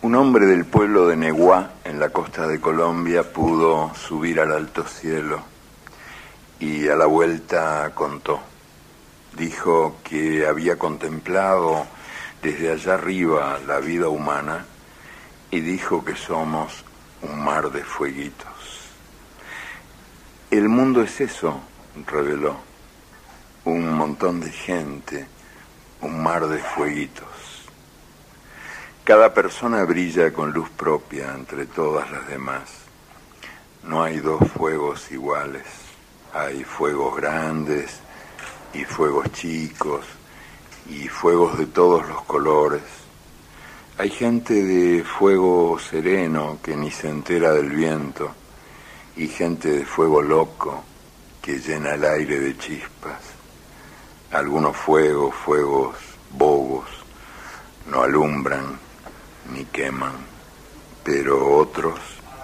Un hombre del pueblo de Neguá, en la costa de Colombia, pudo subir al alto cielo y a la vuelta contó. Dijo que había contemplado desde allá arriba la vida humana y dijo que somos un mar de fueguitos. El mundo es eso, reveló, un montón de gente, un mar de fueguitos. Cada persona brilla con luz propia entre todas las demás. No hay dos fuegos iguales. Hay fuegos grandes y fuegos chicos y fuegos de todos los colores. Hay gente de fuego sereno que ni se entera del viento y gente de fuego loco que llena el aire de chispas. Algunos fuegos bobos, no alumbran ni queman, pero otros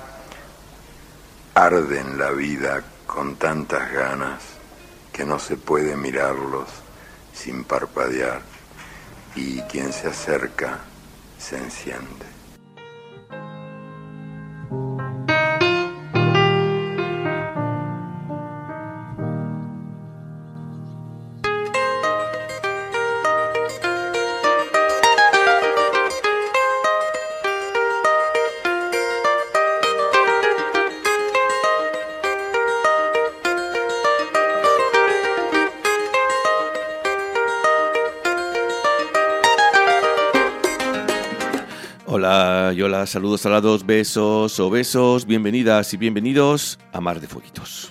arden la vida con tantas ganas que no se puede mirarlos sin parpadear, y quien se acerca se enciende. Hola, saludos salados, besos o besos, bienvenidas y bienvenidos a Mar de Fueguitos.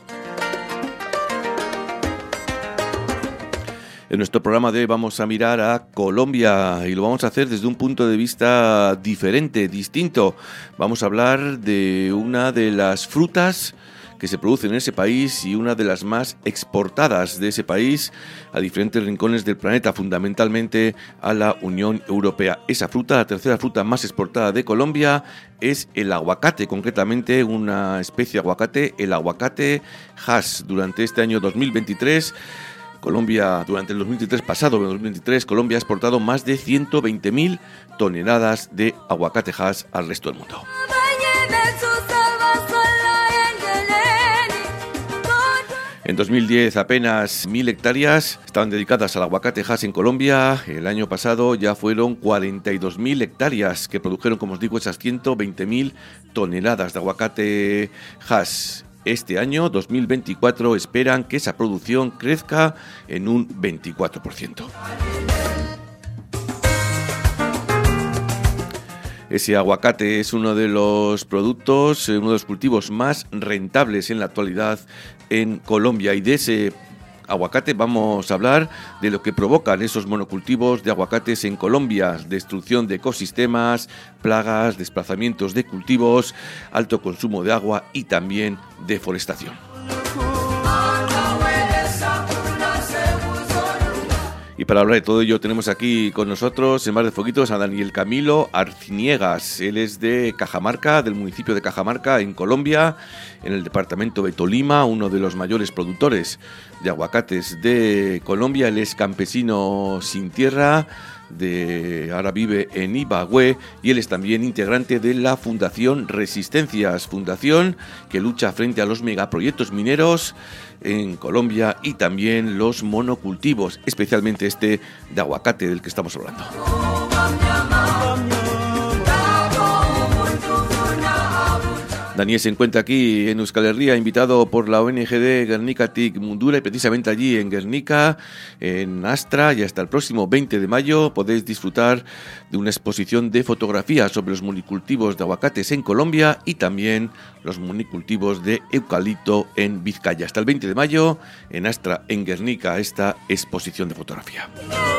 En nuestro programa de hoy vamos a mirar a Colombia y lo vamos a hacer desde un punto de vista diferente, distinto. Vamos a hablar de una de las frutas que se producen en ese país y una de las más exportadas de ese país a diferentes rincones del planeta, fundamentalmente a la Unión Europea. Esa fruta, la tercera fruta más exportada de Colombia, es el aguacate, concretamente una especie de aguacate, el aguacate Hass. Durante este año 2023, durante el 2023 pasado, 2023, Colombia ha exportado más de 120.000 toneladas de aguacate Hass al resto del mundo. En 2010 apenas 1.000 hectáreas estaban dedicadas al aguacate Hass en Colombia. El año pasado ya fueron 42.000 hectáreas que produjeron, como os digo, esas 120.000 toneladas de aguacate Hass. Este año, 2024, esperan que esa producción crezca en un 24%. Ese aguacate es uno de los productos, uno de los cultivos más rentables en la actualidad en Colombia, y de ese aguacate vamos a hablar de lo que provocan esos monocultivos de aguacates en Colombia: destrucción de ecosistemas, plagas, desplazamientos de cultivos, alto consumo de agua y también deforestación. Y para hablar de todo ello tenemos aquí con nosotros en Mar de Fueguitos a Daniel Camilo Arciniegas. Él es de Cajamarca, del municipio de Cajamarca, en Colombia, en el departamento de Tolima, uno de los mayores productores de aguacates de Colombia. Él es campesino sin tierra, ahora vive en Ibagué, y él es también integrante de la Fundación Resistencias, fundación que lucha frente a los megaproyectos mineros en Colombia y también los monocultivos, especialmente este de aguacate del que estamos hablando. Daniel se encuentra aquí en Euskal Herria, invitado por la ONG de Gernika-Tik Mundura, y precisamente allí en Gernika, en Astra, y hasta el próximo 20 de mayo podéis disfrutar de una exposición de fotografías sobre los monocultivos de aguacates en Colombia y también los monocultivos de eucalipto en Vizcaya. Hasta el 20 de mayo en Astra, en Gernika, esta exposición de fotografía.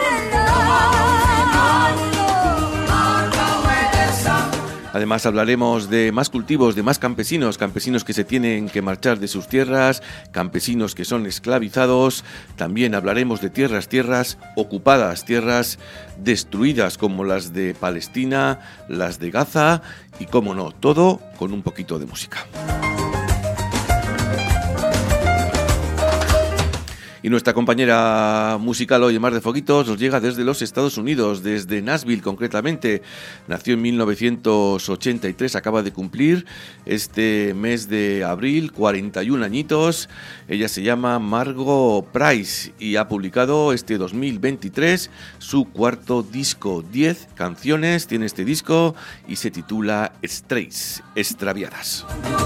Además hablaremos de más cultivos, de más campesinos que se tienen que marchar de sus tierras, campesinos que son esclavizados. También hablaremos de tierras ocupadas, tierras destruidas como las de Palestina, las de Gaza y, cómo no, todo con un poquito de música. Y nuestra compañera musical hoy en Mar de Foguitos nos llega desde los Estados Unidos, desde Nashville concretamente. Nació en 1983, acaba de cumplir este mes de abril 41 añitos. Ella se llama Margo Price y ha publicado este 2023 su cuarto disco. 10 canciones tiene este disco y se titula Strays, Extraviadas.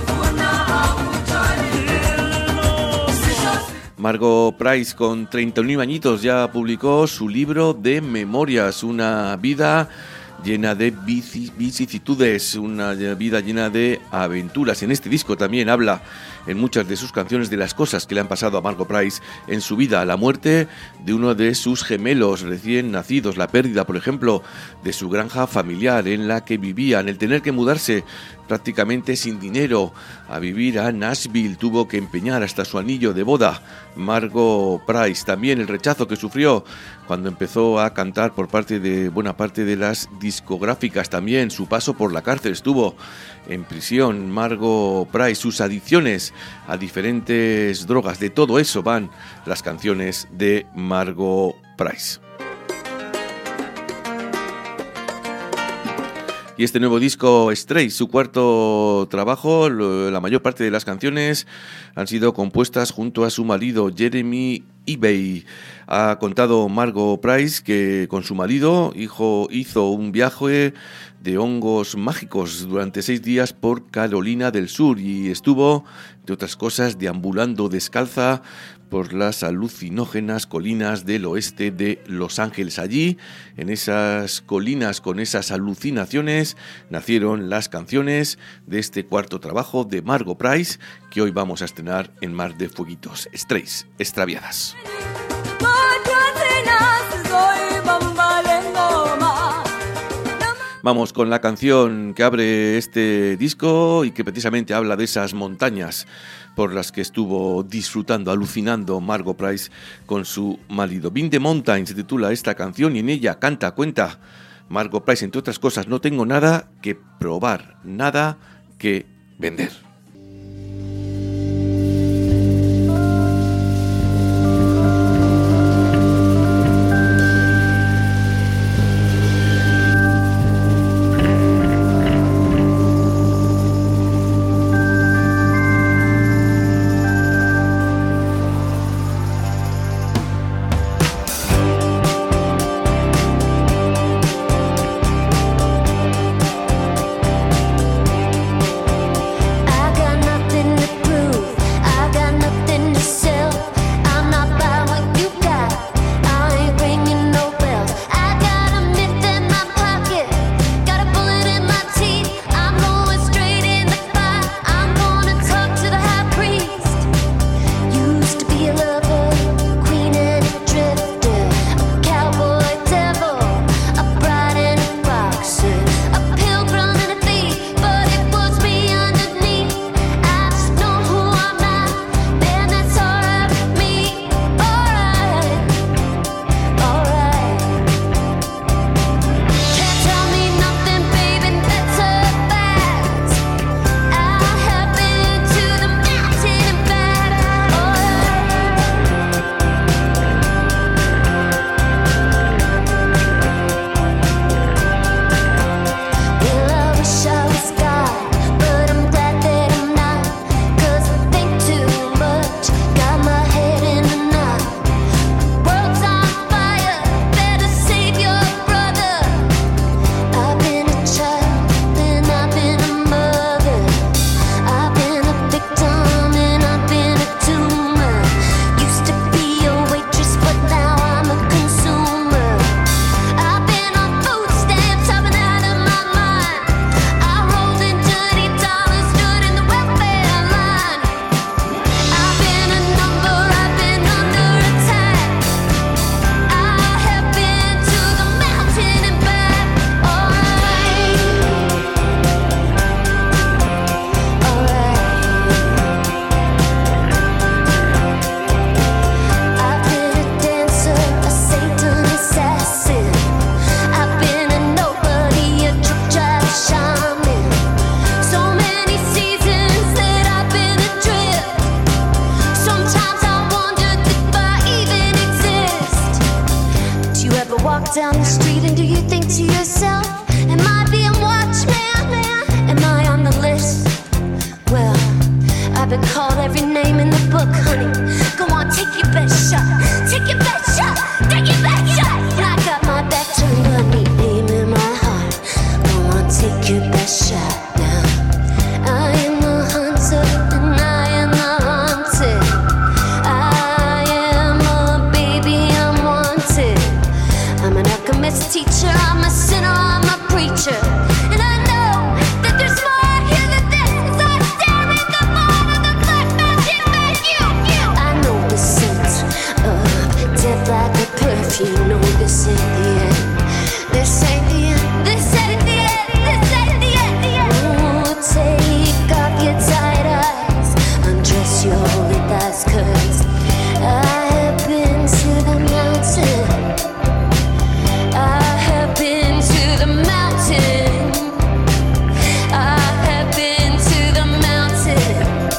Margo Price, con 31 añitos, ya publicó su libro de memorias, una vida llena de vicisitudes, una vida llena de aventuras. En este disco también habla en muchas de sus canciones de las cosas que le han pasado a Margo Price en su vida, la muerte de uno de sus gemelos recién nacidos, la pérdida, por ejemplo, de su granja familiar en la que vivían, el tener que mudarse prácticamente sin dinero a vivir a Nashville, tuvo que empeñar hasta su anillo de boda. Margo Price, también el rechazo que sufrió cuando empezó a cantar por parte de buena parte de las discográficas, también su paso por la cárcel, estuvo en prisión. Margo Price, sus adicciones a diferentes drogas, de todo eso van las canciones de Margo Price. Y este nuevo disco, Stray, su cuarto trabajo, la mayor parte de las canciones han sido compuestas junto a su marido Jeremy eBay. Ha contado Margo Price que con su marido hizo un viaje de hongos mágicos durante 6 días por Carolina del Sur y estuvo, entre otras cosas, deambulando descalza por las alucinógenas colinas del oeste de Los Ángeles. Allí, en esas colinas con esas alucinaciones, nacieron las canciones de este cuarto trabajo de Margo Price, que hoy vamos a estrenar en Mar de Fueguitos. Strays, Extraviadas. Vamos con la canción que abre este disco y que precisamente habla de esas montañas por las que estuvo disfrutando, alucinando Margo Price con su marido. Been the Mountain se titula esta canción y en ella cuenta Margo Price, entre otras cosas: no tengo nada que probar, nada que vender. I your best shot now. I am the hunter and I am the hunted. I am a baby, I'm wanted. I'm an alchemist teacher, I'm a sinner, I'm a preacher. And I know that there's more here than this. So I stare at the ball of the black magic menu. I know the scent of death like a perfume. No, this ain't the end. This ain't the end. This ain't the end. This ain't the end. The end. Oh, take off your tight eyes, undress your holy thighs, 'cause I have been to the mountain. I have been to the mountain. I have been to the mountain.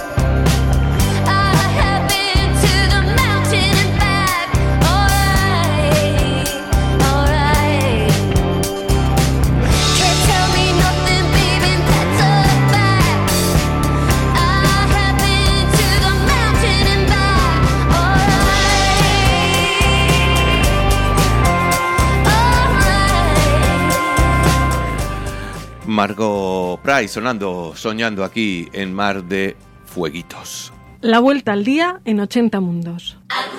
I have been to the mountain and back. Alright, alright. Can't tell me nothing, baby, that's a fact. I have been to the mountain and back. Alright, alright. Margot Price sonando, soñando aquí en Mar de Fueguitos. La vuelta al día en 80 mundos.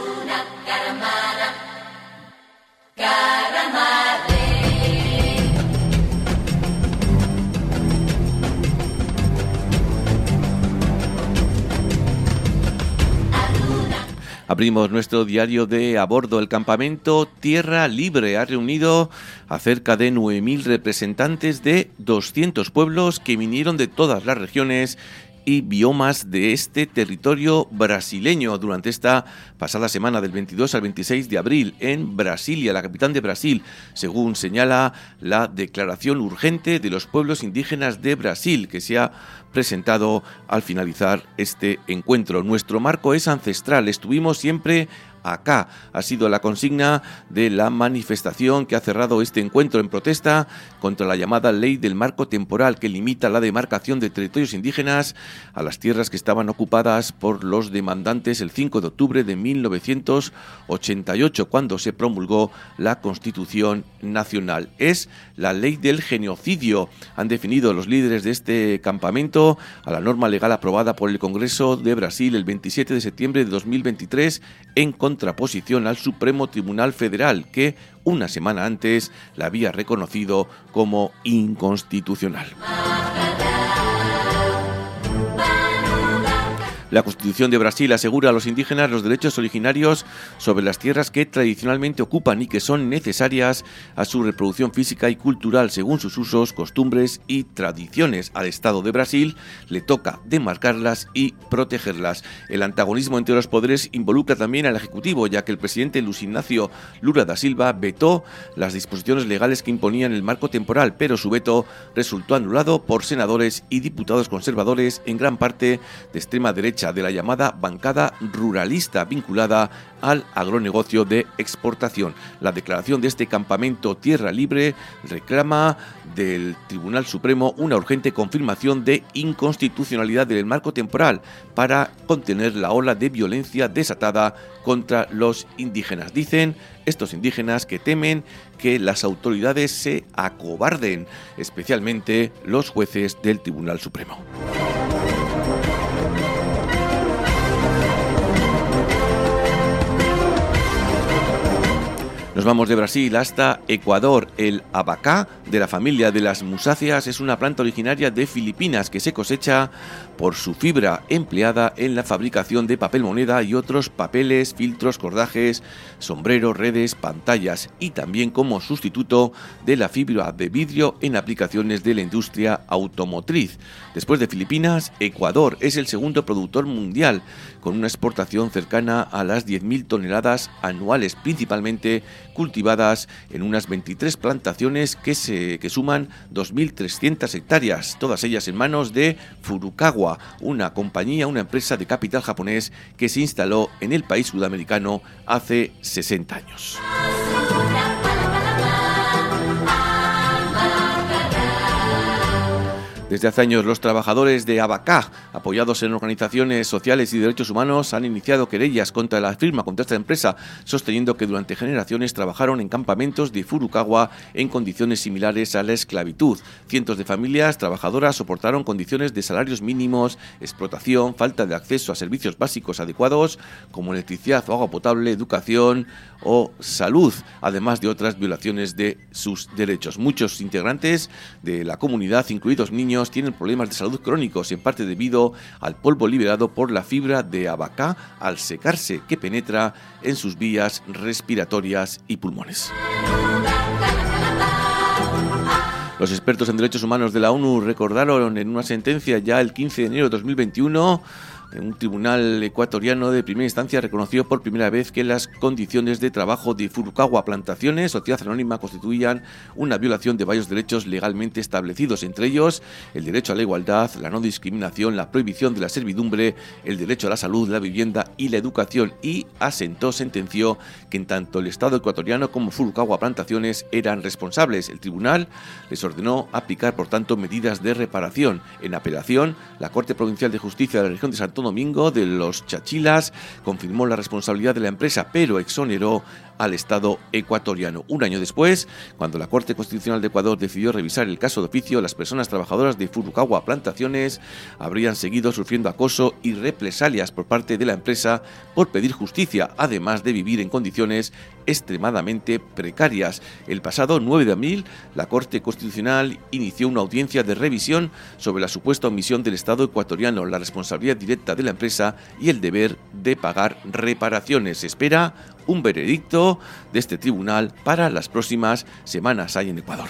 Abrimos nuestro diario de a bordo. El campamento Tierra Libre ha reunido a cerca de 9.000 representantes de 200 pueblos que vinieron de todas las regiones y biomas de este territorio brasileño durante esta pasada semana del 22 al 26 de abril en Brasilia, la capital de Brasil, según señala la Declaración Urgente de los Pueblos Indígenas de Brasil, que se ha presentado al finalizar este encuentro. Nuestro marco es ancestral, estuvimos siempre acá. Ha sido la consigna de la manifestación que ha cerrado este encuentro en protesta contra la llamada Ley del Marco Temporal, que limita la demarcación de territorios indígenas a las tierras que estaban ocupadas por los demandantes el 5 de octubre de 1988, cuando se promulgó la Constitución Nacional. Es la ley del genocidio, han definido los líderes de este campamento, a la norma legal aprobada por el Congreso de Brasil el 27 de septiembre de 2023, en contraposición al Supremo Tribunal Federal, que una semana antes la había reconocido como inconstitucional. La Constitución de Brasil asegura a los indígenas los derechos originarios sobre las tierras que tradicionalmente ocupan y que son necesarias a su reproducción física y cultural según sus usos, costumbres y tradiciones. Al Estado de Brasil le toca demarcarlas y protegerlas. El antagonismo entre los poderes involucra también al Ejecutivo, ya que el presidente Luis Ignacio Lula da Silva vetó las disposiciones legales que imponían el marco temporal, pero su veto resultó anulado por senadores y diputados conservadores, en gran parte de extrema derecha, de la llamada bancada ruralista vinculada al agronegocio de exportación. La declaración de este campamento Tierra Libre reclama del Tribunal Supremo una urgente confirmación de inconstitucionalidad del marco temporal para contener la ola de violencia desatada contra los indígenas. Dicen estos indígenas que temen que las autoridades se acobarden, especialmente los jueces del Tribunal Supremo. Nos vamos de Brasil hasta Ecuador. El abacá de la familia de las musáceas es una planta originaria de Filipinas que se cosecha por su fibra empleada en la fabricación de papel moneda y otros papeles, filtros, cordajes, sombreros, redes, pantallas, y también como sustituto de la fibra de vidrio en aplicaciones de la industria automotriz. Después de Filipinas, Ecuador es el segundo productor mundial, con una exportación cercana a las 10.000 toneladas anuales, principalmente cultivadas en unas 23 plantaciones que suman 2.300 hectáreas, todas ellas en manos de Furukawa, una empresa de capital japonés que se instaló en el país sudamericano hace 60 años. Desde hace años los trabajadores de Abacá, apoyados en organizaciones sociales y de derechos humanos, han iniciado querellas contra la firma, contra esta empresa, sosteniendo que durante generaciones trabajaron en campamentos de Furukawa en condiciones similares a la esclavitud. Cientos de familias trabajadoras soportaron condiciones de salarios mínimos, explotación, falta de acceso a servicios básicos adecuados como electricidad o agua potable, educación o salud, además de otras violaciones de sus derechos. Muchos integrantes de la comunidad, incluidos niños, tienen problemas de salud crónicos, en parte debido al polvo liberado por la fibra de Abacá al secarse, que penetra en sus vías respiratorias y pulmones. Los expertos en derechos humanos de la ONU recordaron en una sentencia ya el 15 de enero de 2021, un tribunal ecuatoriano de primera instancia reconoció por primera vez que las condiciones de trabajo de Furukawa Plantaciones, sociedad anónima, constituían una violación de varios derechos legalmente establecidos, entre ellos el derecho a la igualdad, la no discriminación, la prohibición de la servidumbre, el derecho a la salud, la vivienda y la educación, y sentenció que en tanto el Estado ecuatoriano como Furukawa Plantaciones eran responsables. El tribunal les ordenó aplicar, por tanto, medidas de reparación. En apelación, la Corte Provincial de Justicia de la región de Santo Domingo de los Chachilas confirmó la responsabilidad de la empresa, pero exoneró al Estado ecuatoriano. Un año después, cuando la Corte Constitucional de Ecuador decidió revisar el caso de oficio, las personas trabajadoras de Furukawa Plantaciones habrían seguido sufriendo acoso y represalias por parte de la empresa por pedir justicia, además de vivir en condiciones extremadamente precarias. El pasado 9 de abril, la Corte Constitucional inició una audiencia de revisión sobre la supuesta omisión del Estado ecuatoriano, la responsabilidad directa de la empresa y el deber de pagar reparaciones. Se espera un veredicto de este tribunal para las próximas semanas ahí en Ecuador.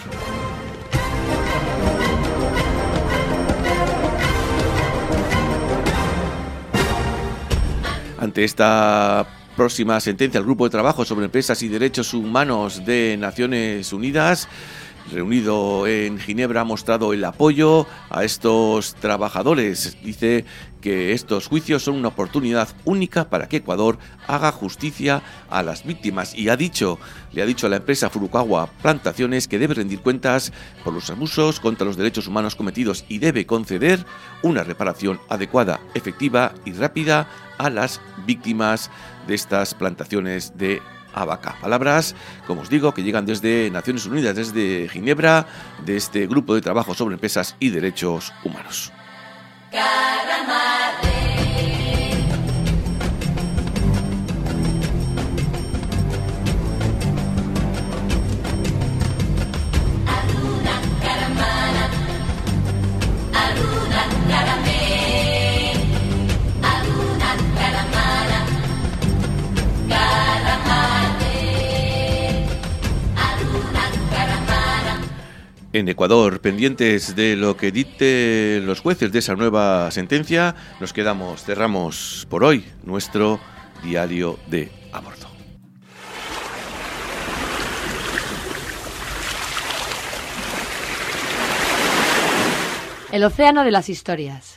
Ante esta próxima sentencia, el Grupo de Trabajo sobre Empresas y Derechos Humanos de Naciones Unidas, reunido en Ginebra, ha mostrado el apoyo a estos trabajadores. Dice que estos juicios son una oportunidad única para que Ecuador haga justicia a las víctimas y le ha dicho a la empresa Furukawa Plantaciones que debe rendir cuentas por los abusos contra los derechos humanos cometidos y debe conceder una reparación adecuada, efectiva y rápida a las víctimas de estas plantaciones de Abacá. Palabras, como os digo, que llegan desde Naciones Unidas, desde Ginebra, de este Grupo de Trabajo sobre Empresas y Derechos Humanos. En Ecuador, pendientes de lo que dicten los jueces de esa nueva sentencia, cerramos por hoy nuestro diario de a bordo. El océano de las historias.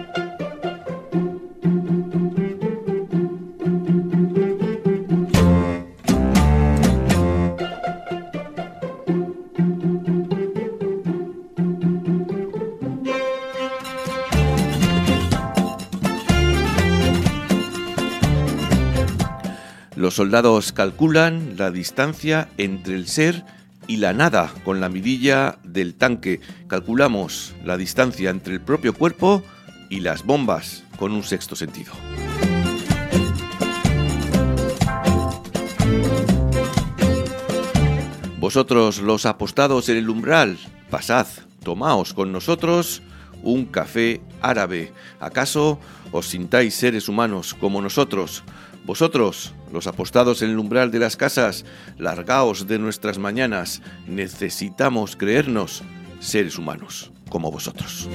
Los soldados calculan la distancia entre el ser y la nada con la mirilla del tanque. Calculamos la distancia entre el propio cuerpo y las bombas con un sexto sentido. Vosotros, los apostados en el umbral, pasad, tomaos con nosotros un café árabe. ¿Acaso os sintáis seres humanos como nosotros? Vosotros, los apostados en el umbral de las casas, largaos de nuestras mañanas. Necesitamos creernos seres humanos como vosotros.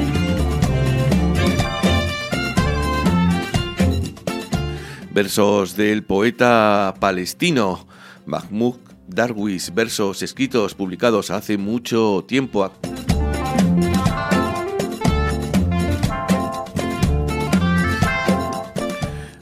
Versos del poeta palestino Mahmoud Darwish, versos escritos, publicados hace mucho tiempo.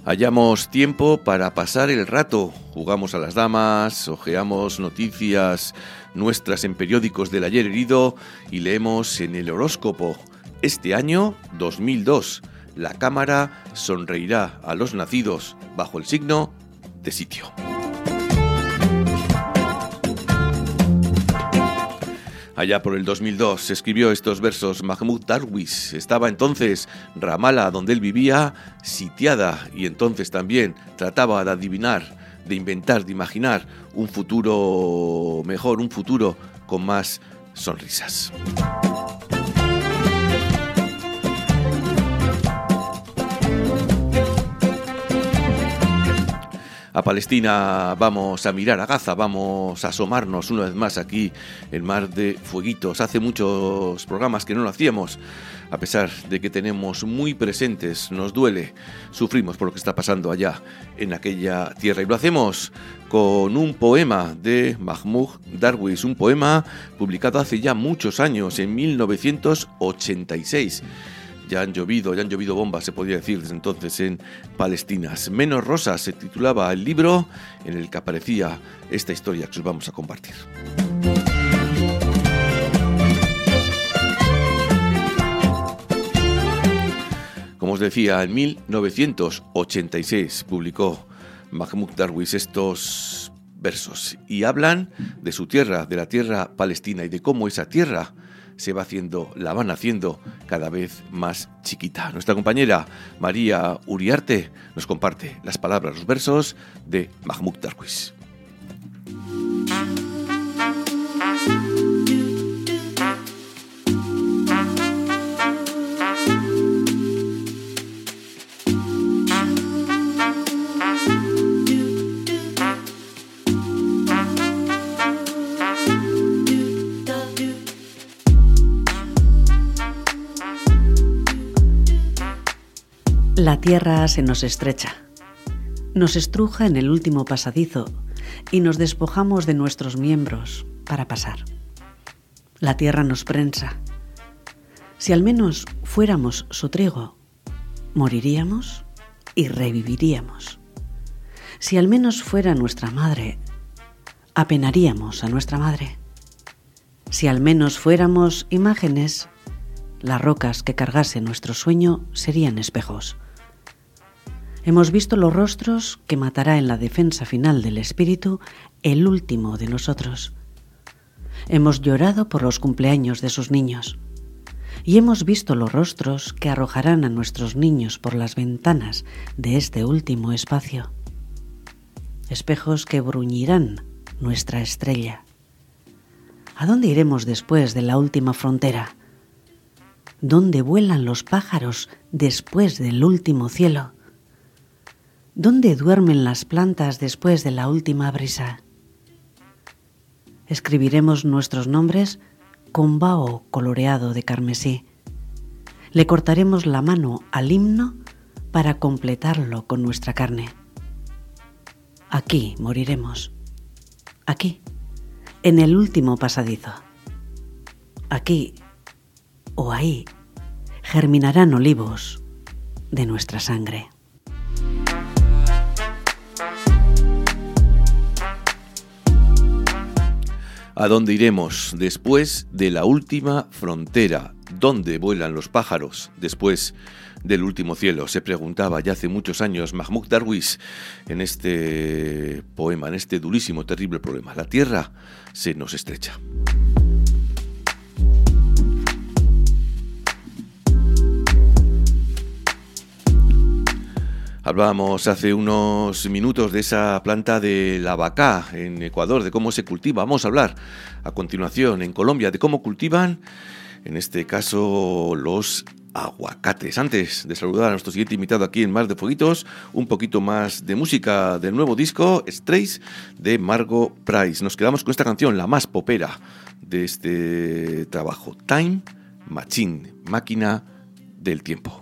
Hallamos tiempo para pasar el rato, jugamos a las damas, hojeamos noticias nuestras en periódicos del ayer herido y leemos en el horóscopo. Este año 2002, la cámara sonreirá a los nacidos bajo el signo de Sitio. Allá por el 2002 se escribió estos versos Mahmoud Darwish. Estaba entonces Ramala, donde él vivía, sitiada, y entonces también trataba de adivinar, de inventar, de imaginar un futuro mejor, un futuro con más sonrisas. A Palestina vamos a mirar, a Gaza vamos a asomarnos una vez más aquí en Mar de Fueguitos. Hace muchos programas que no lo hacíamos, a pesar de que tenemos muy presentes, nos duele, sufrimos por lo que está pasando allá en aquella tierra. Y lo hacemos con un poema de Mahmoud Darwish, un poema publicado hace ya muchos años, en 1986. Ya han llovido bombas, se podría decir desde entonces, en Palestina. Menos rosas se titulaba el libro en el que aparecía esta historia que os vamos a compartir. Como os decía, en 1986 publicó Mahmoud Darwish estos versos y hablan de su tierra, de la tierra palestina y de cómo esa tierra la van haciendo cada vez más chiquita. Nuestra compañera María Uriarte nos comparte las palabras, los versos de Mahmoud Darwish. La tierra se nos estrecha, nos estruja en el último pasadizo y nos despojamos de nuestros miembros para pasar. La tierra nos prensa. Si al menos fuéramos su trigo, moriríamos y reviviríamos. Si al menos fuera nuestra madre, apenaríamos a nuestra madre. Si al menos fuéramos imágenes, las rocas que cargase nuestro sueño serían espejos. Hemos visto los rostros que matará en la defensa final del espíritu el último de nosotros. Hemos llorado por los cumpleaños de sus niños y hemos visto los rostros que arrojarán a nuestros niños por las ventanas de este último espacio. Espejos que bruñirán nuestra estrella. ¿A dónde iremos después de la última frontera? ¿Dónde vuelan los pájaros después del último cielo? ¿Dónde duermen las plantas después de la última brisa? Escribiremos nuestros nombres con vaho coloreado de carmesí. Le cortaremos la mano al himno para completarlo con nuestra carne. Aquí moriremos. Aquí, en el último pasadizo. Aquí o ahí germinarán olivos de nuestra sangre. ¿A dónde iremos después de la última frontera? ¿Dónde vuelan los pájaros después del último cielo? Se preguntaba ya hace muchos años Mahmoud Darwish en este poema, en este durísimo, terrible problema. La tierra se nos estrecha. Hablábamos hace unos minutos de esa planta de la abacá en Ecuador, de cómo se cultiva. Vamos a hablar a continuación en Colombia de cómo cultivan, en este caso, los aguacates. Antes de saludar a nuestro siguiente invitado aquí en Mar de Fueguitos, un poquito más de música del nuevo disco Strays de Margo Price. Nos quedamos con esta canción, la más popera de este trabajo, Time Machine, máquina del tiempo.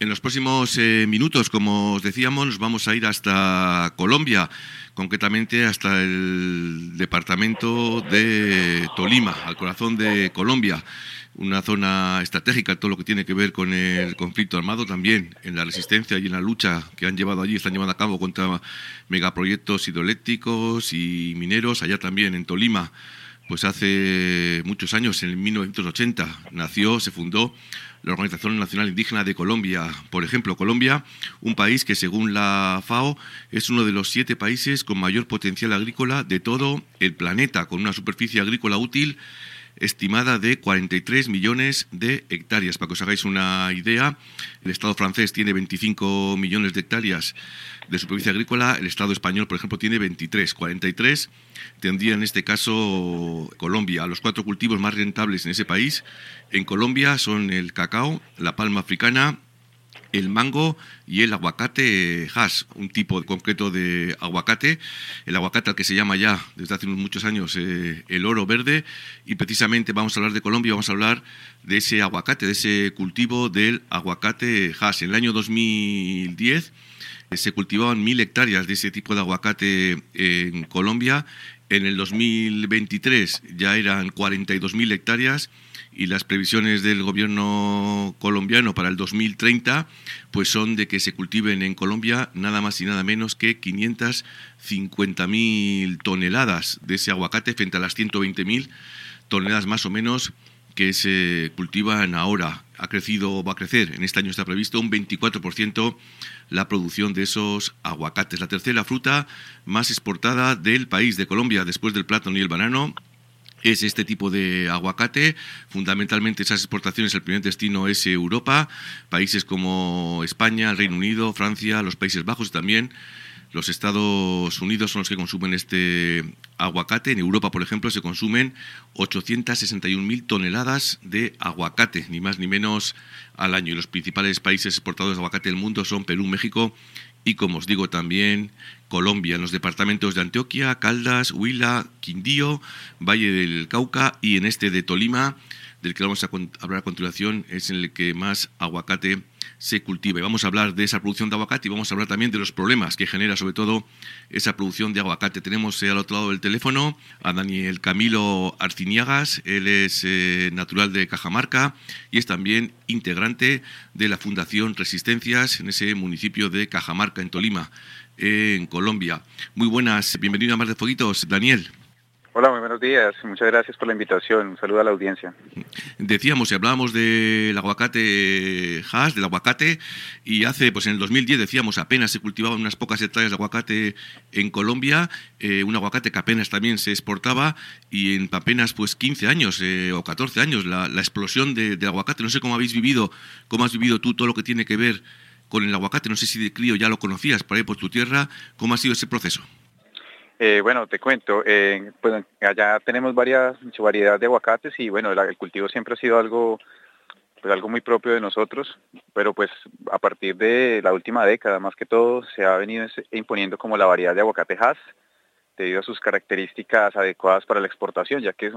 En los próximos minutos, como os decíamos, nos vamos a ir hasta Colombia, concretamente hasta el departamento de Tolima, al corazón de Colombia, una zona estratégica, todo lo que tiene que ver con el conflicto armado, también en la resistencia y en la lucha que han llevado allí, están llevando a cabo contra megaproyectos hidroeléctricos y mineros. Allá también, en Tolima, pues hace muchos años, en 1980, se fundó la Organización Nacional Indígena de Colombia. Por ejemplo, Colombia, un país que según la FAO es uno de los 7 países con mayor potencial agrícola de todo el planeta, con una superficie agrícola útil estimada de 43 millones de hectáreas. Para que os hagáis una idea, el Estado francés tiene 25 millones de hectáreas de superficie agrícola, el Estado español, por ejemplo, tiene 23. 43 tendría en este caso Colombia. Los 4 cultivos más rentables en ese país, en Colombia, son el cacao, la palma africana, el mango y el aguacate hass, un tipo concreto de aguacate, el aguacate al que se llama ya desde hace muchos años el oro verde, y precisamente vamos a hablar de Colombia, vamos a hablar de ese aguacate, de ese cultivo del aguacate hass. En el año 2010 se cultivaban 1.000 hectáreas de ese tipo de aguacate en Colombia. En el 2023 ya eran 42.000 hectáreas, y las previsiones del gobierno colombiano para el 2030 pues son de que se cultiven en Colombia nada más y nada menos que 550.000 toneladas de ese aguacate frente a las 120.000 toneladas más o menos que se cultivan ahora. Ha crecido o va a crecer, en este año está previsto un 24% la producción de esos aguacates. La tercera fruta más exportada del país, de Colombia, después del plátano y el banano, es este tipo de aguacate. Fundamentalmente esas exportaciones, el primer destino es Europa, países como España, el Reino Unido, Francia, los Países Bajos y también los Estados Unidos son los que consumen este aguacate. En Europa, por ejemplo, se consumen 861.000 toneladas de aguacate, ni más ni menos al año. Y los principales países exportadores de aguacate del mundo son Perú, México y, como os digo, también Colombia, en los departamentos de Antioquia, Caldas, Huila, Quindío, Valle del Cauca y en este de Tolima, del que vamos a hablar a continuación, es en el que más aguacate se cultiva. Y vamos a hablar de esa producción de aguacate y vamos a hablar también de los problemas que genera sobre todo esa producción de aguacate. Tenemos al otro lado del teléfono a Daniel Camilo Arciniagas. Él es natural de Cajamarca y es también integrante de la Fundación Resistencias en ese municipio de Cajamarca, en Tolima, en Colombia. Muy buenas, bienvenido a Mar de Fueguitos, Daniel. Hola, muy buenos días. Muchas gracias por la invitación. Un saludo a la audiencia. Decíamos, y hablábamos del aguacate hass, del aguacate, y pues en el 2010 decíamos apenas se cultivaban unas pocas hectáreas de aguacate en Colombia, un aguacate que apenas también se exportaba, y en apenas pues 15 años o 14 años la explosión del aguacate. No sé cómo has vivido tú todo lo que tiene que ver con el aguacate. No sé si de crío ya lo conocías por ahí por tu tierra. ¿Cómo ha sido ese proceso? Bueno, te cuento, pues allá tenemos mucha variedad de aguacates y bueno, el cultivo siempre ha sido algo muy propio de nosotros, pero pues a partir de la última década más que todo se ha venido imponiendo como la variedad de aguacate hass debido a sus características adecuadas para la exportación, ya que es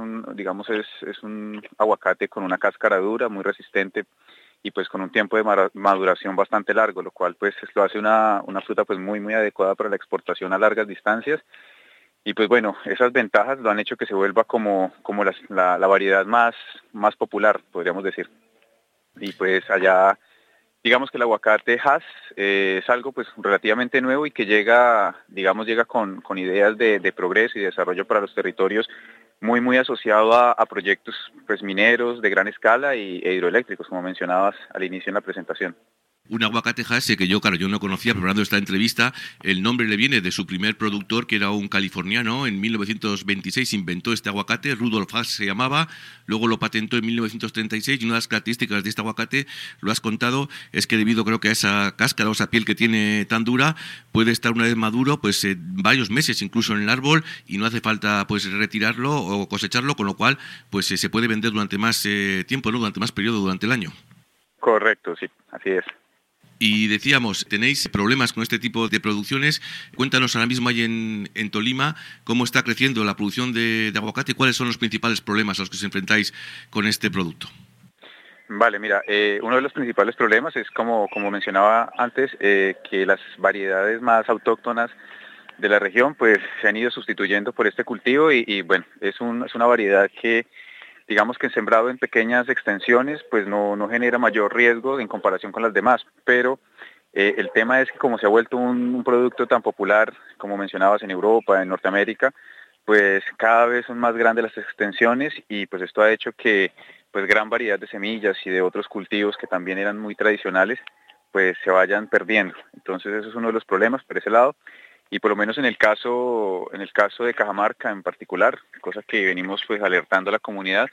un aguacate con una cáscara dura, muy resistente y pues con un tiempo de maduración bastante largo, lo cual pues lo hace una fruta pues muy muy adecuada para la exportación a largas distancias. Y pues bueno, esas ventajas lo han hecho que se vuelva como la variedad más popular, podríamos decir. Y pues allá, digamos que el aguacate hass es algo pues relativamente nuevo y que llega con ideas de progreso y desarrollo para los territorios, muy muy asociado a proyectos pues mineros de gran escala e hidroeléctricos, como mencionabas al inicio en la presentación. Un aguacate hass que yo no conocía, preparando esta entrevista. El nombre le viene de su primer productor, que era un californiano. En 1926 inventó este aguacate, Rudolf Hass se llamaba, luego lo patentó en 1936 y una de las características de este aguacate, lo has contado, es que debido creo que a esa cáscara o esa piel que tiene tan dura, puede estar una vez maduro pues varios meses incluso en el árbol y no hace falta pues retirarlo o cosecharlo, con lo cual pues se puede vender durante más tiempo, ¿no? Durante más periodo, durante el año. Correcto, sí, así es. Y decíamos, tenéis problemas con este tipo de producciones. Cuéntanos ahora mismo ahí en Tolima cómo está creciendo la producción de aguacate y cuáles son los principales problemas a los que os enfrentáis con este producto. Vale, mira, uno de los principales problemas es, como mencionaba antes, que las variedades más autóctonas de la región pues se han ido sustituyendo por este cultivo y bueno, es una variedad que digamos que sembrado en pequeñas extensiones pues no genera mayor riesgo en comparación con las demás, pero el tema es que como se ha vuelto un producto tan popular, como mencionabas, en Europa, en Norteamérica, pues cada vez son más grandes las extensiones y pues esto ha hecho que pues gran variedad de semillas y de otros cultivos que también eran muy tradicionales pues se vayan perdiendo. Entonces eso es uno de los problemas por ese lado. Y por lo menos en el caso de Cajamarca en particular, cosa que venimos pues alertando a la comunidad,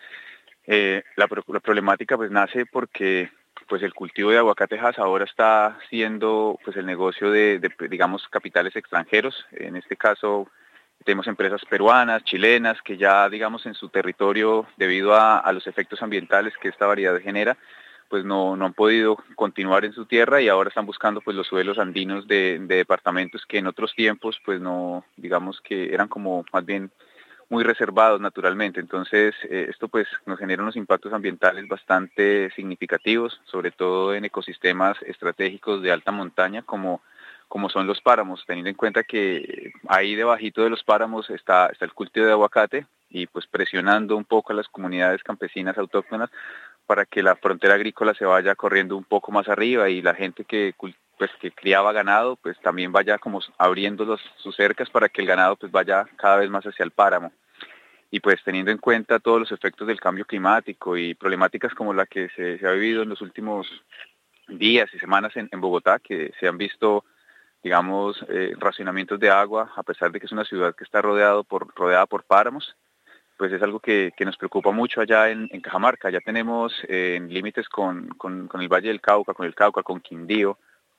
la problemática pues nace porque pues el cultivo de aguacatejas ahora está siendo pues el negocio de digamos capitales extranjeros. En este caso tenemos empresas peruanas, chilenas, que ya digamos en su territorio, debido a los efectos ambientales que esta variedad genera, pues no han podido continuar en su tierra y ahora están buscando pues los suelos andinos de departamentos que en otros tiempos pues no, digamos que eran como más bien muy reservados naturalmente. Entonces esto pues nos genera unos impactos ambientales bastante significativos, sobre todo en ecosistemas estratégicos de alta montaña como son los páramos, teniendo en cuenta que ahí debajito de los páramos está el cultivo de aguacate y pues presionando un poco a las comunidades campesinas autóctonas para que la frontera agrícola se vaya corriendo un poco más arriba y la gente que criaba ganado pues también vaya como abriendo sus cercas para que el ganado pues vaya cada vez más hacia el páramo. Y pues teniendo en cuenta todos los efectos del cambio climático y problemáticas como la que se ha vivido en los últimos días y semanas en Bogotá, que se han visto digamos, racionamientos de agua, a pesar de que es una ciudad que está rodeada por páramos, pues es algo que nos preocupa mucho allá en Cajamarca. Ya tenemos límites con el Valle del Cauca, con Quindío,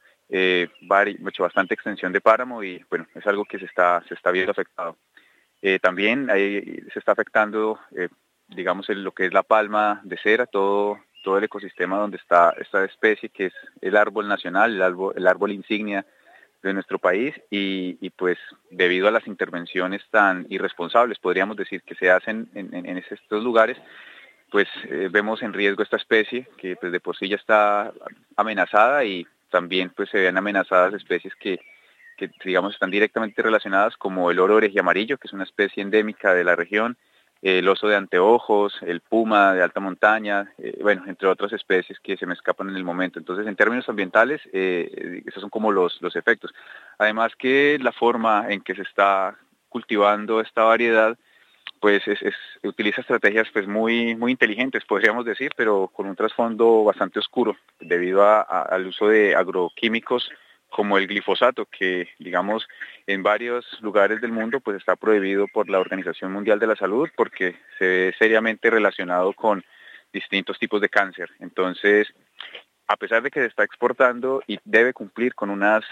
bastante extensión de páramo y bueno, es algo que se está viendo afectado. También ahí se está afectando, digamos, lo que es la palma de cera, todo el ecosistema donde está esta especie que es el árbol nacional, el árbol insignia de nuestro país y pues debido a las intervenciones tan irresponsables, podríamos decir, que se hacen en estos lugares, pues vemos en riesgo esta especie que pues de por sí ya está amenazada y también pues se ven amenazadas especies que digamos están directamente relacionadas como el oro orejiamarillo, que es una especie endémica de la región, el oso de anteojos, el puma de alta montaña, bueno, entre otras especies que se me escapan en el momento. Entonces, en términos ambientales, esos son como los efectos. Además que la forma en que se está cultivando esta variedad, pues utiliza estrategias pues muy inteligentes, podríamos decir, pero con un trasfondo bastante oscuro, debido al uso de agroquímicos como el glifosato, que digamos en varios lugares del mundo pues está prohibido por la Organización Mundial de la Salud porque se ve seriamente relacionado con distintos tipos de cáncer. Entonces, a pesar de que se está exportando y debe cumplir con unas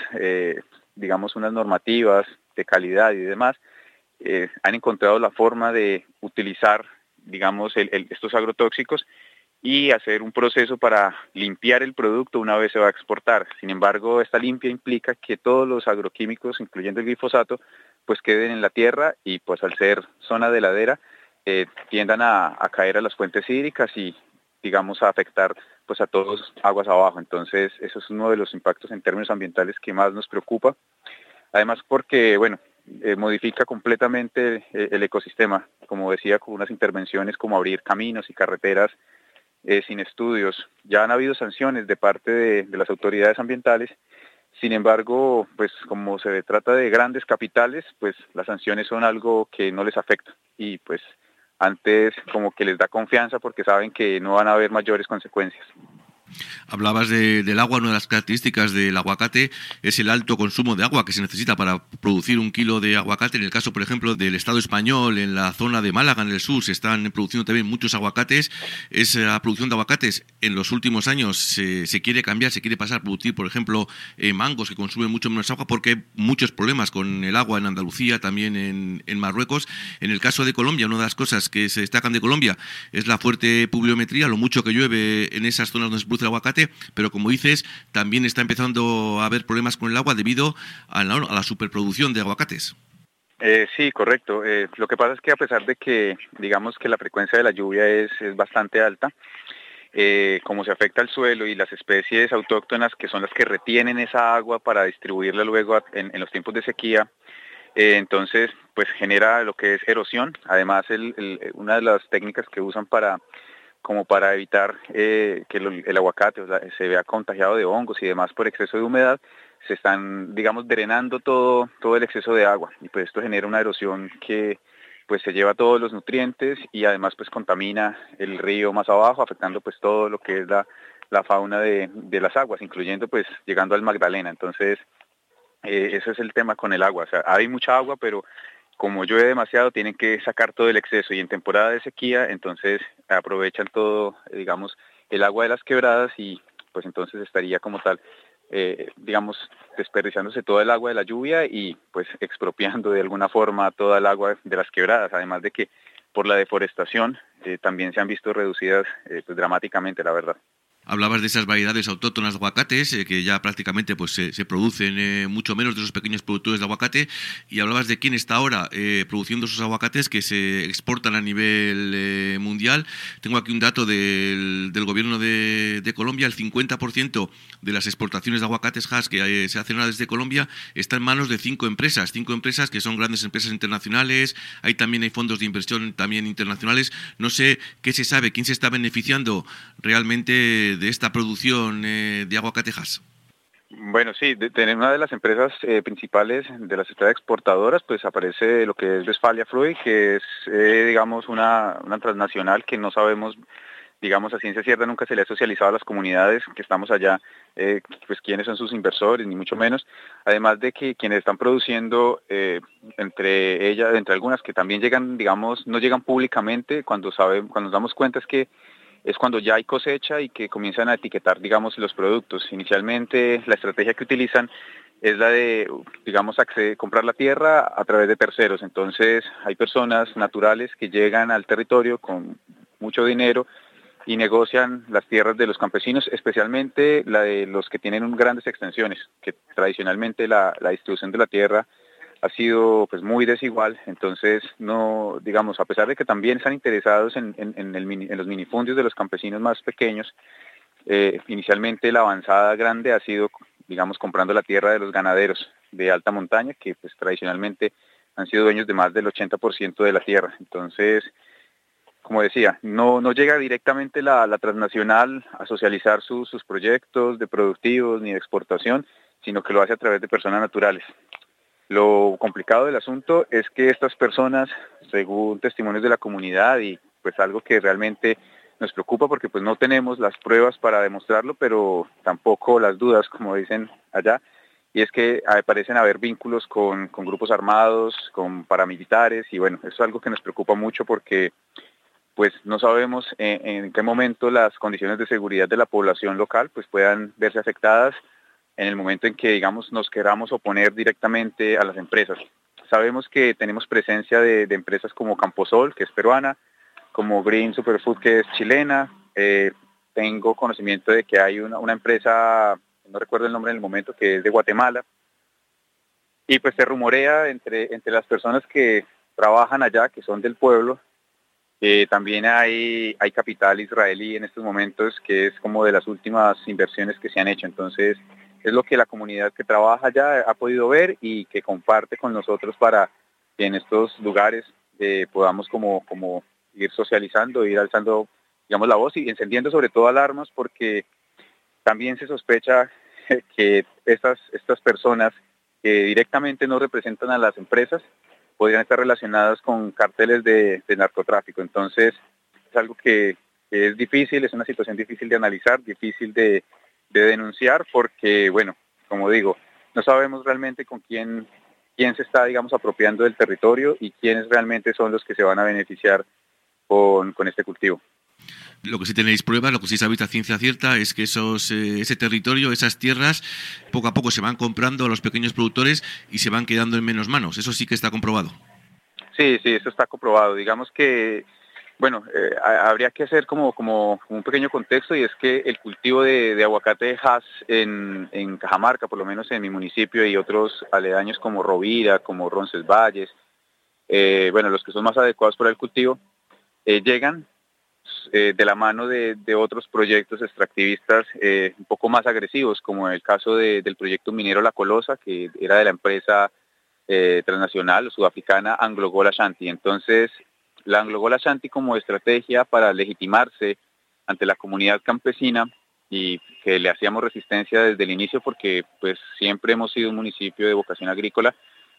normativas de calidad y demás, han encontrado la forma de utilizar, digamos, estos agrotóxicos y hacer un proceso para limpiar el producto una vez se va a exportar. Sin embargo, esta limpia implica que todos los agroquímicos, incluyendo el glifosato, pues queden en la tierra y pues al ser zona de ladera, tiendan a caer a las fuentes hídricas y digamos a afectar pues a todos aguas abajo. Entonces eso es uno de los impactos en términos ambientales que más nos preocupa. Además porque, bueno, modifica completamente el ecosistema, como decía, con unas intervenciones como abrir caminos y carreteras sin estudios. Ya han habido sanciones de parte de las autoridades ambientales. Sin embargo, pues como se trata de grandes capitales, pues las sanciones son algo que no les afecta y pues antes como que les da confianza porque saben que no van a haber mayores consecuencias. Hablabas del agua. Una de las características del aguacate es el alto consumo de agua que se necesita para producir 1 kilo de aguacate. En el caso, por ejemplo, del Estado español, en la zona de Málaga, en el sur, se están produciendo también muchos aguacates. Esa producción de aguacates en los últimos años se quiere cambiar, se quiere pasar a producir, por ejemplo, mangos que consumen mucho menos agua porque hay muchos problemas con el agua en Andalucía, también en Marruecos. En el caso de Colombia, una de las cosas que se destacan de Colombia es la fuerte pluviometría, lo mucho que llueve en esas zonas donde se produce el aguacate, pero como dices, también está empezando a haber problemas con el agua debido a la superproducción de aguacates. Sí, correcto. Lo que pasa es que a pesar de que digamos que la frecuencia de la lluvia es bastante alta, como se afecta al suelo y las especies autóctonas que son las que retienen esa agua para distribuirla luego en los tiempos de sequía, entonces pues genera lo que es erosión. Además una de las técnicas que usan para evitar que el aguacate, o sea, se vea contagiado de hongos y demás por exceso de humedad, se están, digamos, drenando todo el exceso de agua, y pues esto genera una erosión que pues se lleva todos los nutrientes y además pues contamina el río más abajo, afectando pues todo lo que es la fauna de las aguas, incluyendo pues llegando al Magdalena. Entonces ese es el tema con el agua, o sea, hay mucha agua, pero como llueve demasiado tienen que sacar todo el exceso, y en temporada de sequía entonces aprovechan todo, digamos, el agua de las quebradas, y pues entonces estaría como tal, digamos, desperdiciándose todo el agua de la lluvia y pues expropiando de alguna forma toda el agua de las quebradas, además de que por la deforestación también se han visto reducidas pues dramáticamente, la verdad. Hablabas de esas variedades autóctonas de aguacates que ya prácticamente pues se producen mucho menos de esos pequeños productores de aguacate, y hablabas de quién está ahora produciendo esos aguacates que se exportan a nivel mundial. Tengo aquí un dato del gobierno de Colombia: el 50% de las exportaciones de aguacates Hass que se hacen ahora desde Colombia está en manos de 5 empresas que son grandes empresas internacionales. Hay fondos de inversión también internacionales. No sé qué se sabe, quién se está beneficiando realmente de esta producción de aguacate Hass. Bueno, sí, tener una de las empresas principales de las empresas exportadoras, pues aparece lo que es Westfalia Fruit, que es, digamos, una transnacional que no sabemos, digamos, a ciencia cierta, nunca se le ha socializado a las comunidades que estamos allá, pues quiénes son sus inversores, ni mucho menos. Además de que quienes están produciendo, entre algunas que también llegan, digamos, no llegan públicamente, cuando nos damos cuenta es cuando ya hay cosecha y que comienzan a etiquetar, digamos, los productos. Inicialmente la estrategia que utilizan es la de, digamos, comprar la tierra a través de terceros. Entonces hay personas naturales que llegan al territorio con mucho dinero y negocian las tierras de los campesinos, especialmente la de los que tienen grandes extensiones, que tradicionalmente la distribución de la tierra ha sido pues muy desigual. Entonces no, digamos, a pesar de que también están interesados en los minifundios de los campesinos más pequeños, inicialmente la avanzada grande ha sido, digamos, comprando la tierra de los ganaderos de alta montaña, que pues tradicionalmente han sido dueños de más del 80% de la tierra. Entonces, como decía, no llega directamente la transnacional a socializar sus proyectos de productivos ni de exportación, sino que lo hace a través de personas naturales. Lo complicado del asunto es que estas personas, según testimonios de la comunidad, y pues algo que realmente nos preocupa porque pues no tenemos las pruebas para demostrarlo, pero tampoco las dudas, como dicen allá, y es que parecen haber vínculos con grupos armados, con paramilitares, y bueno, eso es algo que nos preocupa mucho porque pues no sabemos en qué momento las condiciones de seguridad de la población local pues puedan verse afectadas en el momento en que, digamos, nos queramos oponer directamente a las empresas. Sabemos que tenemos presencia de empresas como Camposol, que es peruana, como Green Superfood, que es chilena. Tengo conocimiento de que hay una empresa, no recuerdo el nombre en el momento, que es de Guatemala. Y pues se rumorea entre las personas que trabajan allá, que son del pueblo, también hay capital israelí en estos momentos, que es como de las últimas inversiones que se han hecho. Entonces, es lo que la comunidad que trabaja allá ha podido ver y que comparte con nosotros para que en estos lugares podamos como ir socializando, ir alzando, digamos, la voz y encendiendo sobre todo alarmas, porque también se sospecha que estas personas que directamente no representan a las empresas podrían estar relacionadas con cárteles de narcotráfico. Entonces es algo que es difícil, es una situación difícil de analizar, difícil de denunciar, porque, bueno, como digo, no sabemos realmente con quién se está, digamos, apropiando del territorio y quiénes realmente son los que se van a beneficiar con este cultivo. Lo que sí tenéis pruebas, lo que sí sabéis a ciencia cierta es que ese territorio, esas tierras, poco a poco se van comprando a los pequeños productores y se van quedando en menos manos. Eso sí que está comprobado. Sí, eso está comprobado. Digamos que, bueno, habría que hacer como un pequeño contexto, y es que el cultivo de aguacate Hass en Cajamarca, por lo menos en mi municipio, y otros aledaños como Rovira, como Roncesvalles, bueno, los que son más adecuados para el cultivo, llegan de la mano de otros proyectos extractivistas un poco más agresivos, como el caso del proyecto minero La Colosa, que era de la empresa transnacional sudafricana AngloGold Ashanti. Entonces, la AngloGold Ashanti, como estrategia para legitimarse ante la comunidad campesina, y que le hacíamos resistencia desde el inicio porque pues siempre hemos sido un municipio de vocación agrícola,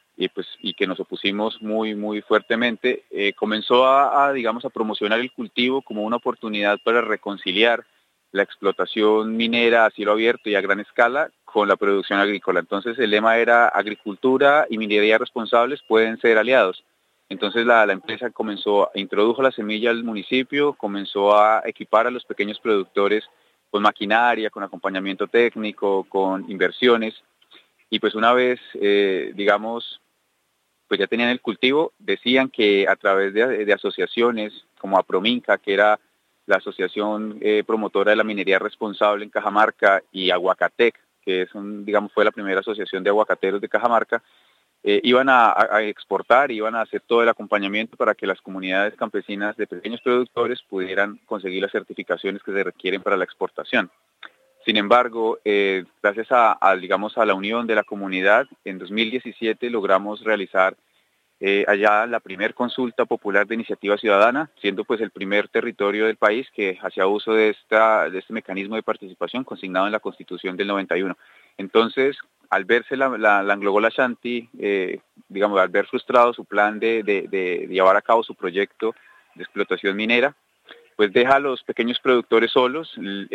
y que nos opusimos muy fuertemente, comenzó digamos, a promocionar el cultivo como una oportunidad para reconciliar la explotación minera a cielo abierto y a gran escala con la producción agrícola. Entonces el lema era: agricultura y minería responsables pueden ser aliados. Entonces la empresa introdujo la semilla al municipio, comenzó a equipar a los pequeños productores con maquinaria, con acompañamiento técnico, con inversiones, y pues una vez, digamos, pues ya tenían el cultivo, decían que a través de asociaciones como Aprominca, que era la asociación promotora de la minería responsable en Cajamarca, y Aguacatec, que fue la primera asociación de aguacateros de Cajamarca, iban a exportar, iban a hacer todo el acompañamiento para que las comunidades campesinas de pequeños productores pudieran conseguir las certificaciones que se requieren para la exportación. Sin embargo, gracias digamos, a la unión de la comunidad, en 2017 logramos realizar allá la primer consulta popular de iniciativa ciudadana, siendo pues el primer territorio del país que hacía uso de este mecanismo de participación consignado en la Constitución del 91. Entonces, al verse la AngloGold Ashanti, digamos, al ver frustrado su plan de llevar a cabo su proyecto de explotación minera, pues deja a los pequeños productores solos,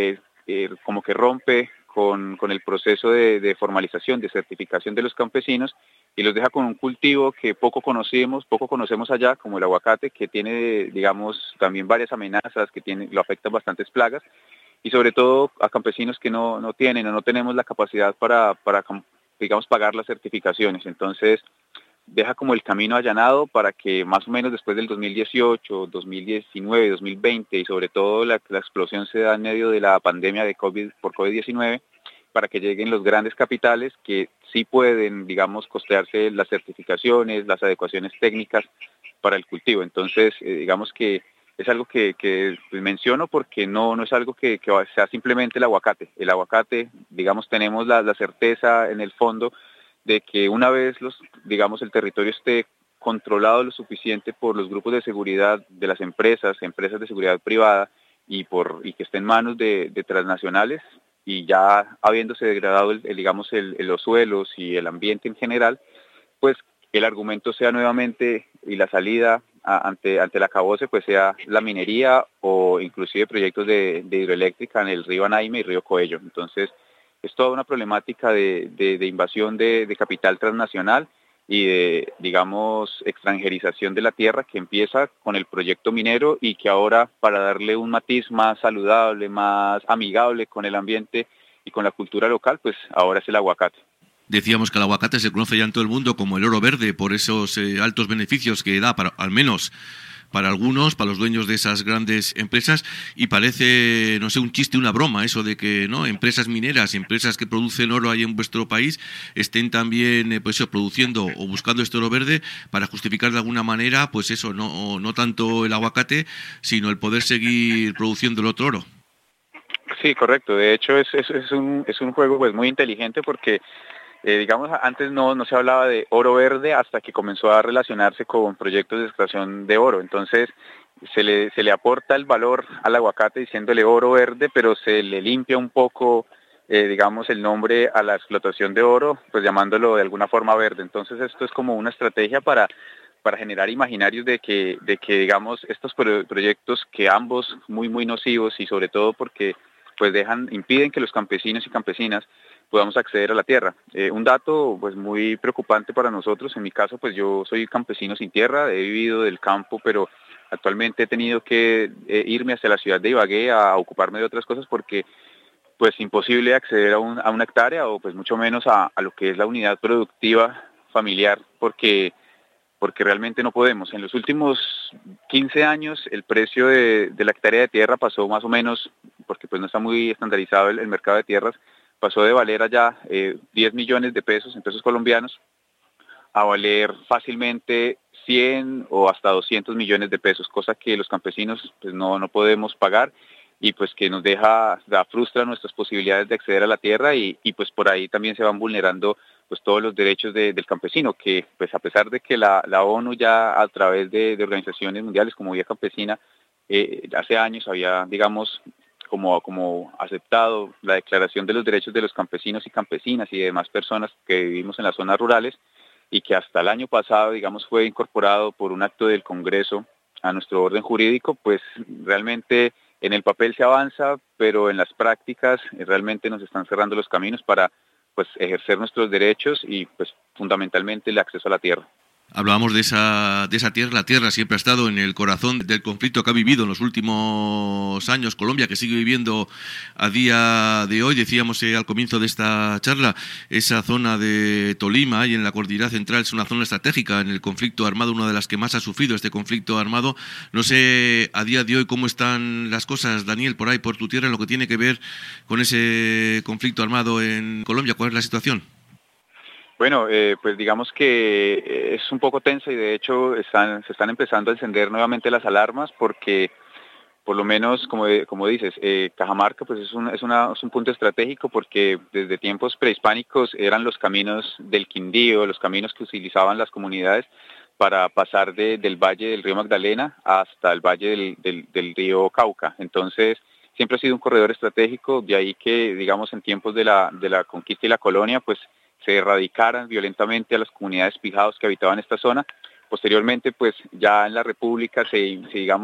como que rompe con el proceso de formalización, de certificación de los campesinos, y los deja con un cultivo que poco conocemos allá, como el aguacate, que tiene, digamos, también varias amenazas, lo afectan bastantes plagas, y sobre todo a campesinos que no tienen o no tenemos la capacidad para digamos, pagar las certificaciones. Entonces, deja como el camino allanado para que más o menos después del 2018, 2019, 2020, y sobre todo la explosión se da en medio de la pandemia por COVID-19, para que lleguen los grandes capitales que sí pueden, digamos, costearse las certificaciones, las adecuaciones técnicas para el cultivo. Entonces, digamos que es algo que menciono porque no es algo que sea simplemente el aguacate. El aguacate, digamos, tenemos la certeza en el fondo de que una vez digamos, el territorio esté controlado lo suficiente por los grupos de seguridad de las empresas de seguridad privada, y que esté en manos de transnacionales, y ya habiéndose degradado digamos, los suelos y el ambiente en general, pues el argumento sea nuevamente, y la salida ante el acabose, pues sea la minería o inclusive proyectos de hidroeléctrica en el río Anaime y río Coello. Entonces, es toda una problemática de invasión de capital transnacional y de, digamos, extranjerización de la tierra, que empieza con el proyecto minero y que ahora, para darle un matiz más saludable, más amigable con el ambiente y con la cultura local, pues ahora es el aguacate. Decíamos que el aguacate se conoce ya en todo el mundo como el oro verde por esos altos beneficios que da, al menos para algunos, para los dueños de esas grandes empresas, y parece, no sé, un chiste, una broma, eso de que no empresas mineras, empresas que producen oro ahí en vuestro país, estén también pues eso, produciendo o buscando este oro verde para justificar de alguna manera, pues eso, no tanto el aguacate, sino el poder seguir produciendo el otro oro. Sí, correcto. De hecho, es un juego pues muy inteligente porque digamos, antes no se hablaba de oro verde hasta que comenzó a relacionarse con proyectos de extracción de oro. Entonces, se le aporta el valor al aguacate diciéndole oro verde, pero se le limpia un poco, digamos, el nombre a la explotación de oro, pues llamándolo de alguna forma verde. Entonces, esto es como una estrategia para generar imaginarios de que digamos, estos proyectos, que ambos muy nocivos, y sobre todo porque pues impiden que los campesinos y campesinas podamos acceder a la tierra. Un dato pues muy preocupante para nosotros, en mi caso pues yo soy campesino sin tierra, he vivido del campo, pero actualmente he tenido que irme hacia la ciudad de Ibagué a ocuparme de otras cosas porque pues imposible acceder a una hectárea, o pues mucho menos a lo que es la unidad productiva familiar, porque realmente no podemos. En los últimos 15 años el precio de la hectárea de tierra pasó más o menos, porque pues no está muy estandarizado el mercado de tierras, pasó de valer allá 10 millones de pesos, en pesos colombianos, a valer fácilmente 100 o hasta 200 millones de pesos, cosa que los campesinos pues no podemos pagar y pues que nos frustra nuestras posibilidades de acceder a la tierra y pues por ahí también se van vulnerando pues todos los derechos del campesino, que pues a pesar de que la ONU ya a través de organizaciones mundiales como Vía Campesina hace años había, digamos, como aceptado la Declaración de los Derechos de los Campesinos y Campesinas y demás personas que vivimos en las zonas rurales, y que hasta el año pasado, digamos, fue incorporado por un acto del Congreso a nuestro orden jurídico, pues realmente en el papel se avanza, pero en las prácticas realmente nos están cerrando los caminos para pues ejercer nuestros derechos y pues fundamentalmente el acceso a la tierra. Hablábamos de esa tierra. La tierra siempre ha estado en el corazón del conflicto que ha vivido en los últimos años Colombia, que sigue viviendo a día de hoy. Decíamos al comienzo de esta charla, esa zona de Tolima y en la Cordillera Central es una zona estratégica en el conflicto armado, una de las que más ha sufrido este conflicto armado. No sé a día de hoy cómo están las cosas, Daniel, por ahí, por tu tierra, en lo que tiene que ver con ese conflicto armado en Colombia. ¿Cuál es la situación? Bueno, pues digamos que es un poco tensa y de hecho se están empezando a encender nuevamente las alarmas porque por lo menos, como dices, Cajamarca pues es un punto estratégico porque desde tiempos prehispánicos eran los caminos del Quindío, los caminos que utilizaban las comunidades para pasar del valle del río Magdalena hasta el valle del río Cauca. Entonces, siempre ha sido un corredor estratégico, de ahí que, digamos, en tiempos de la conquista y la colonia, pues se erradicaran violentamente a las comunidades pijados que habitaban esta zona. Posteriormente, pues ya en la República se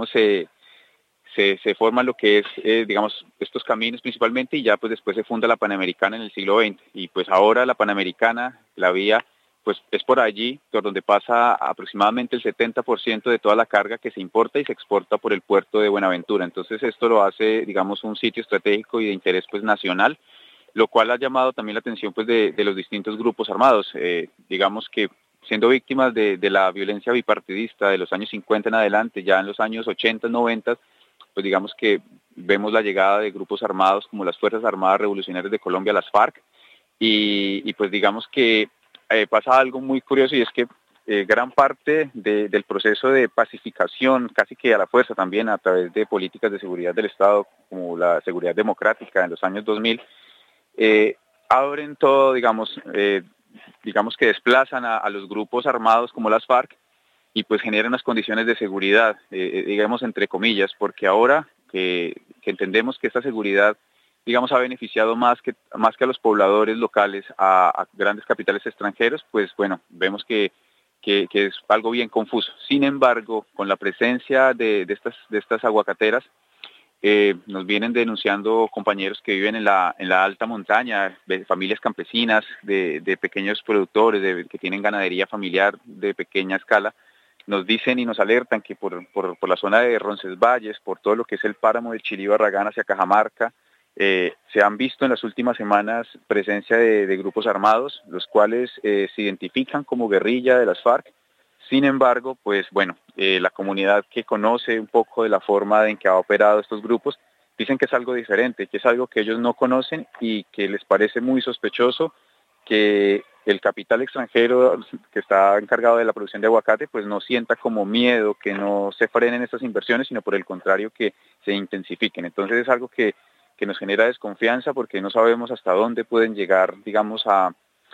forman lo que es, digamos, estos caminos principalmente y ya pues después se funda la Panamericana en el siglo XX. Y pues ahora la Panamericana, la vía, pues es por allí por donde pasa aproximadamente el 70% de toda la carga que se importa y se exporta por el puerto de Buenaventura. Entonces esto lo hace, digamos, un sitio estratégico y de interés pues nacional, lo cual ha llamado también la atención pues de los distintos grupos armados, digamos que siendo víctimas de la violencia bipartidista de los años 50 en adelante, ya en los años 80, 90, pues digamos que vemos la llegada de grupos armados como las Fuerzas Armadas Revolucionarias de Colombia, las FARC, y pues digamos que pasa algo muy curioso y es que gran parte del proceso de pacificación, casi que a la fuerza también a través de políticas de seguridad del Estado, como la seguridad democrática en los años 2000, abren todo, digamos que desplazan a los grupos armados como las FARC y pues generan unas condiciones de seguridad, digamos entre comillas, porque ahora que entendemos que esta seguridad, digamos, ha beneficiado más que a los pobladores locales, a grandes capitales extranjeros, pues bueno, vemos que es algo bien confuso. Sin embargo, con la presencia de estas aguacateras, nos vienen denunciando compañeros que viven en la alta montaña, de familias campesinas, de pequeños productores, que tienen ganadería familiar de pequeña escala. Nos dicen y nos alertan que por la zona de Roncesvalles, por todo lo que es el páramo del Chilí Barragán hacia Cajamarca, se han visto en las últimas semanas presencia de grupos armados, los cuales se identifican como guerrilla de las FARC. Sin embargo, pues bueno, la comunidad que conoce un poco de la forma en que ha operado estos grupos, dicen que es algo diferente, que es algo que ellos no conocen y que les parece muy sospechoso que el capital extranjero que está encargado de la producción de aguacate, pues no sienta como miedo, que no se frenen estas inversiones, sino por el contrario que se intensifiquen. Entonces es algo que nos genera desconfianza porque no sabemos hasta dónde pueden llegar, digamos, a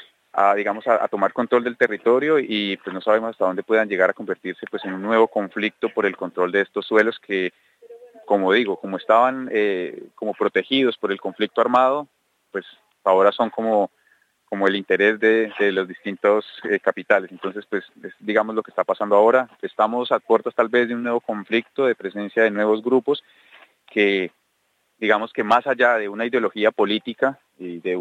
tomar control del territorio y pues no sabemos hasta dónde puedan llegar a convertirse pues en un nuevo conflicto por el control de estos suelos que, como digo, como estaban como protegidos por el conflicto armado, pues ahora son como el interés de los distintos capitales. Entonces, pues es, digamos, lo que está pasando ahora. Estamos a puertas tal vez de un nuevo conflicto, de presencia de nuevos grupos que, digamos que más allá de una ideología política y de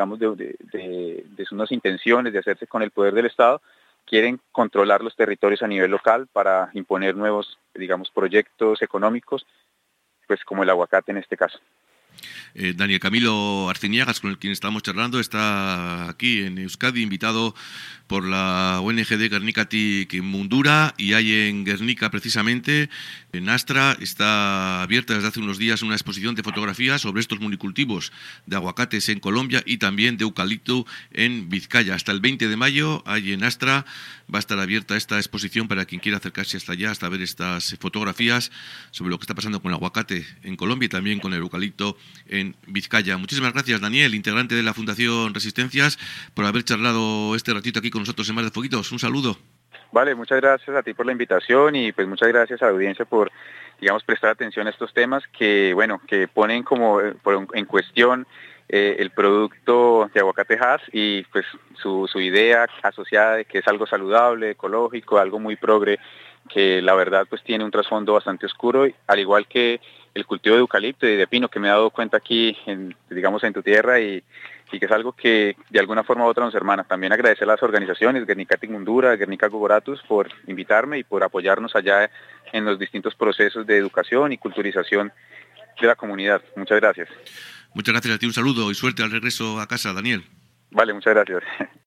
unas intenciones de hacerse con el poder del Estado, quieren controlar los territorios a nivel local para imponer nuevos, digamos, proyectos económicos, pues como el aguacate en este caso. Daniel Camilo Arciniagas, con el quien estamos charlando, está aquí en Euskadi, invitado por la ONG de Gernikati Mundura, y hay en Gernika, precisamente, en Astra, está abierta desde hace unos días una exposición de fotografías sobre estos monocultivos de aguacates en Colombia y también de eucalipto en Vizcaya. Hasta el 20 de mayo, ahí en Astra, va a estar abierta esta exposición para quien quiera acercarse hasta allá, hasta ver estas fotografías sobre lo que está pasando con el aguacate en Colombia y también con el eucalipto en Vizcaya. Muchísimas gracias, Daniel, integrante de la Fundación Resistencias, por haber charlado este ratito aquí con nosotros en Mar de Foguitos. Un saludo. Vale, muchas gracias a ti por la invitación y pues muchas gracias a la audiencia por, digamos, prestar atención a estos temas que, bueno, que ponen como en cuestión el producto de Aguacate Hass y pues su idea asociada de que es algo saludable, ecológico, algo muy progre, que la verdad pues tiene un trasfondo bastante oscuro, al igual que el cultivo de eucalipto y de pino, que me he dado cuenta aquí, digamos, en tu tierra, y que es algo que de alguna forma u otra nos hermana. También agradecer a las organizaciones, Gernikati Mundura, Gernika Gogoratus, por invitarme y por apoyarnos allá en los distintos procesos de educación y culturización de la comunidad. Muchas gracias. Muchas gracias a ti, un saludo y suerte al regreso a casa, Daniel. Vale, muchas gracias.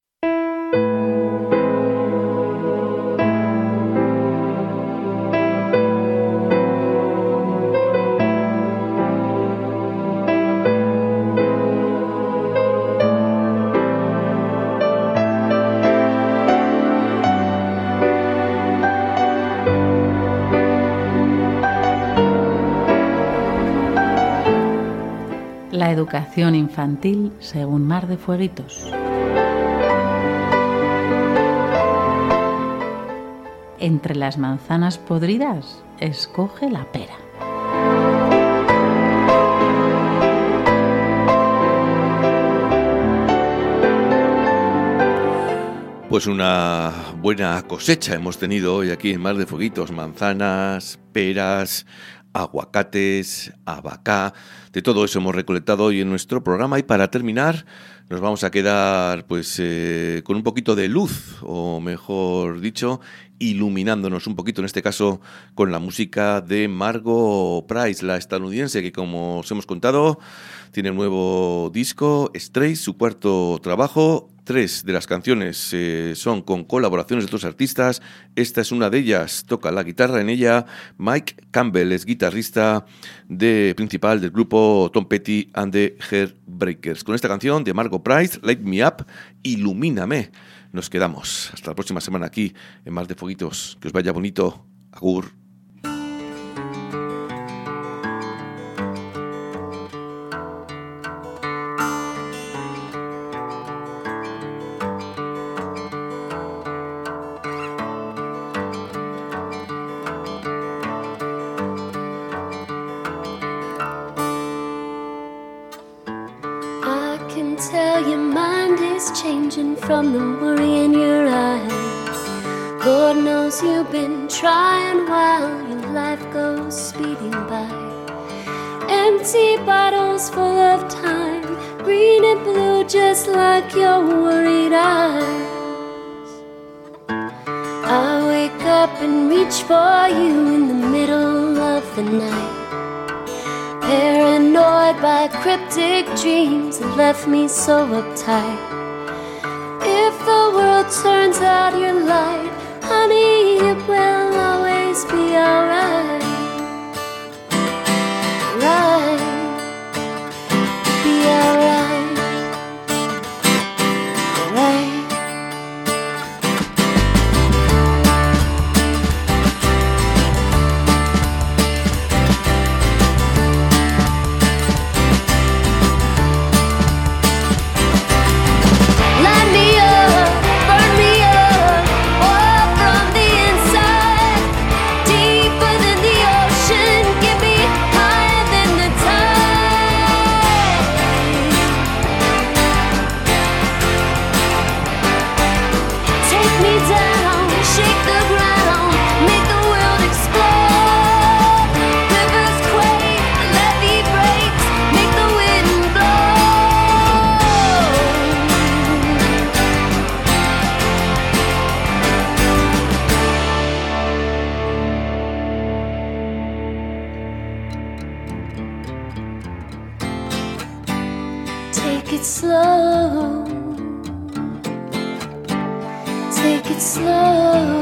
La educación infantil según Mar de Fueguitos. Entre las manzanas podridas, escoge la pera. Pues una buena cosecha hemos tenido hoy aquí en Mar de Fueguitos. Manzanas, peras, aguacates, abacá, de todo eso hemos recolectado hoy en nuestro programa. Y para terminar nos vamos a quedar pues con un poquito de luz, o mejor dicho, iluminándonos un poquito, en este caso con la música de Margo Price, la estadounidense, que como os hemos contado tiene un nuevo disco, Stray, su cuarto trabajo. 3 de las canciones son con colaboraciones de otros artistas. Esta es una de ellas, toca la guitarra en ella Mike Campbell, es guitarrista principal del grupo Tom Petty and the Heartbreakers. Con esta canción de Margo Price, Light Me Up, Ilumíname, nos quedamos. Hasta la próxima semana aquí en Mar de Fueguitos. Que os vaya bonito. Agur. Changing from the worry in your eyes. Lord knows you've been trying while your life goes speeding by. Empty bottles full of time, green and blue just like your worried eyes. I wake up and reach for you in the middle of the night, paranoid by cryptic dreams that left me so uptight. If the world turns out your light, honey, it will always be alright. Right, be alright. Right. Light me up, burn me up, oh, from the inside, deeper slow.